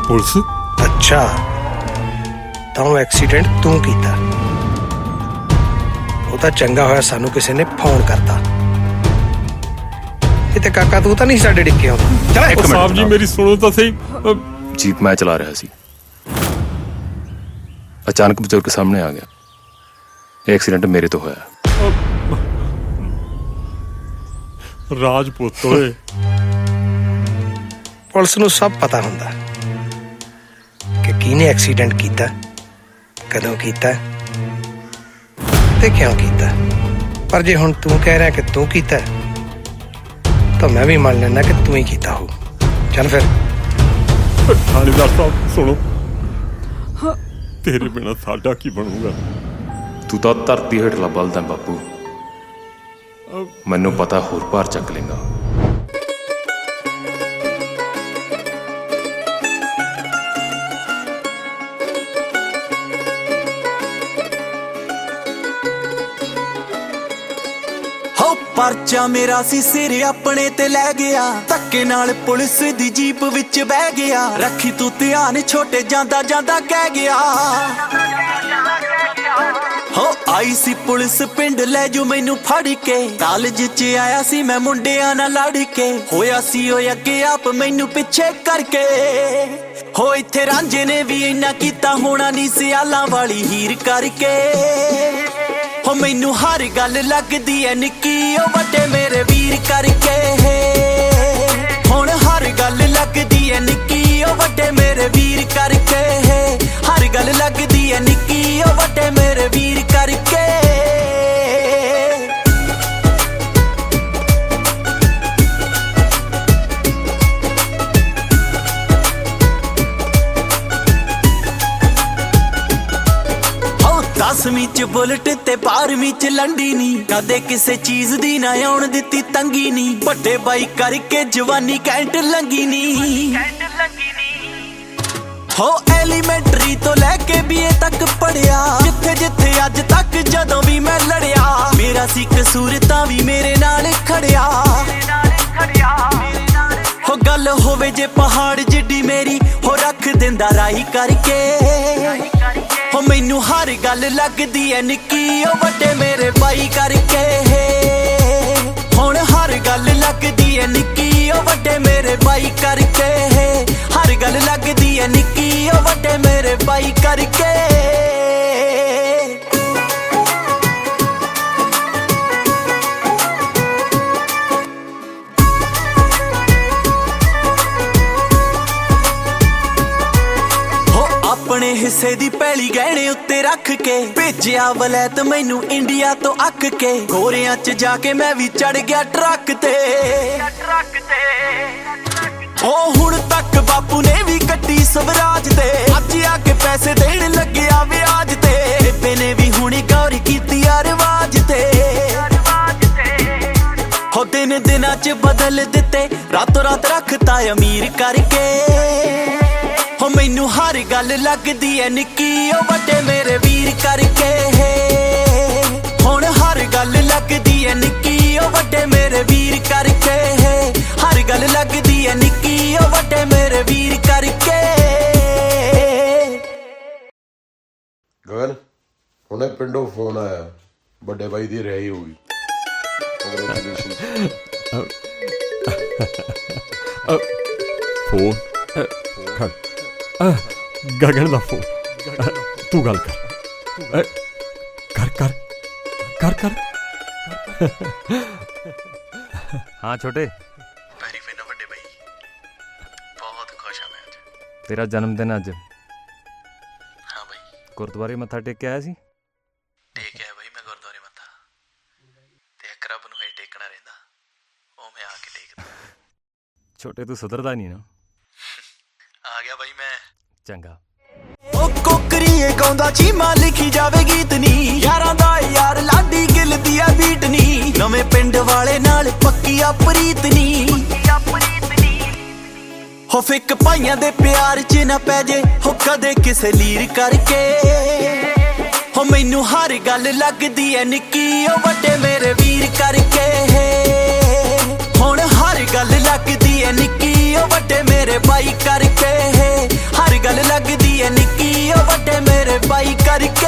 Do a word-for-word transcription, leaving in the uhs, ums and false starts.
Police? अच्छा तो accident तू कीता? वो तो चंगा होया सानू किसी ने फोन करता। इते काका तू तो नहीं साडे डिक्के आउंदा। चल एक साहब जी मेरी सुनो तो सही। जीप मैं चला रहा सी, अचानक बजुर्ग सामने आ गया। एक्सीडेंट मेरे तो होया। राजपूत होए। पुलिस नूं सब पता हुंदा कि किने एक्सीडेंट कीता, कदों कीता ते क्यों कीता। पर जे हुण तू कह रहा कि तू कीता तो मैं भी मान लेना कि तू ही कीता हो। चल फिर। थानेदार साहब सुनो, तेरे बिना साडा की बनूगा। तू तो धरती हेठला बलदा बापू, मैनू पता होर भार चक लेंगा। परचा मेरा सी सिर अपने ते लै गया, धक्के नाल पुलिस दी जीप विच बह गया। रखी तू ध्यान छोटे जांदा जांदा कह गया। हो आई सी पुलिस पिंड ले जो मैनू फड़ के, कॉलेज च आया सी मैं मुंडियां नाल लड़ के। होया सी ओ अगे आप मैनू पिछे करके। हो इत्थे रांझे ने भी इन्ना कीता होना नी, सियालां वाली हीर करके। हो मैनू हर गल लगदी है निक्की ओ वड्डे मेरे वीर करके। हुण हर गल लगदी है निक्की ओ वड्डे मेरे वीर करके। हर गल लगदी है निक्की ओ वड्डे मेरे वीर करके। दसवीं च बुलेट ते बारहवीं च लंडी नी, कदे किसे चीज दी ना आउण दित्ती तंगी नी। बड़े बाई करके जवानी कैंट लंगी नी। हो एलीमेंटरी तो लैके बीए तक पढ़िया, जिथे जिथे अज तक जदों भी मैं लड़िया। मेरा सी कसूर तां भी मेरे नाल खड़िया। हो गल होवे जे पहाड़ जिड्डी मेरी, हो रख दिंदा राही करके। हो मैनू हर गल लगदी है निक्की ओ वड्डे मेरे बाई करके। हुण हर गल लगदी है निक्की ओ वड्डे मेरे बाई करके। हर गल लगदी है निक्की ओ वड्डे मेरे बाई करके। अपने हिस्से दी पैली गहने उत्ते रख के, भेजिया वलैत मैनू इंडिया तो अक के। गोरियां च जाके मैं भी चढ़ गया ट्रक ते। ओ हुण तक बापू ने भी कट्टी स्वराज ते, अज आके पैसे देण लग्या ब्याज ते। बेबे ने भी हुण गौर कीती रवाज ते। हो दिन दिनां च बदल दिते, रातों रात रखता अमीर करके। हो मैनू हर गल लगदी है निक्की ओ वड्डे मेरे वीर करके। हुण हर गल लगदी है निक्की ओ वड्डे मेरे वीर करके। हर गल लगदी है निक्की ओ वड्डे मेरे वीर करके। गगन हुणे पिंडों फोन आया, बड़े भाई दी रही होगी। फोन गगन दा फोन। तू गल कर कर कर कर कर। हाँ छोटे, बड़े भाई बहुत खुश हाँ मैं। तेरा जन्मदिन अज? हाँ भाई। गुरुद्वारे मत्था टेक के आया सी? टेक आया भाई मैं गुरुद्वारे मत्था, ते एक रब नूं टेकना रहिंदा, ओ मैं आके टेकदा। छोटे तू सुधरदा नहीं ना। आ गया भाई मैं। चंगा। ओ कोकरीए गाउंदा चीमा लिखी जावे गीत नी, यारां दा यार लाडी गिल दी आ बीट नी। नवें पिंड वाले नाल पक्की आ प्रीत नी। हो फिक भाइयां दे प्यार च ना पै जे, हो कदे किसे लीर करके। हो मैनू हर गल लगदी है निक्की ओ वड्डे मेरे वीर करके। हुण हर गल लगदी है निक्की ओ वड्डे मेरे बाई करके। ਲੱਗਦੀ ਐ ਨਿੱਕੀ ਉਹ ਵੱਡੇ ਮੇਰੇ ਬਾਈ ਕਰਕੇ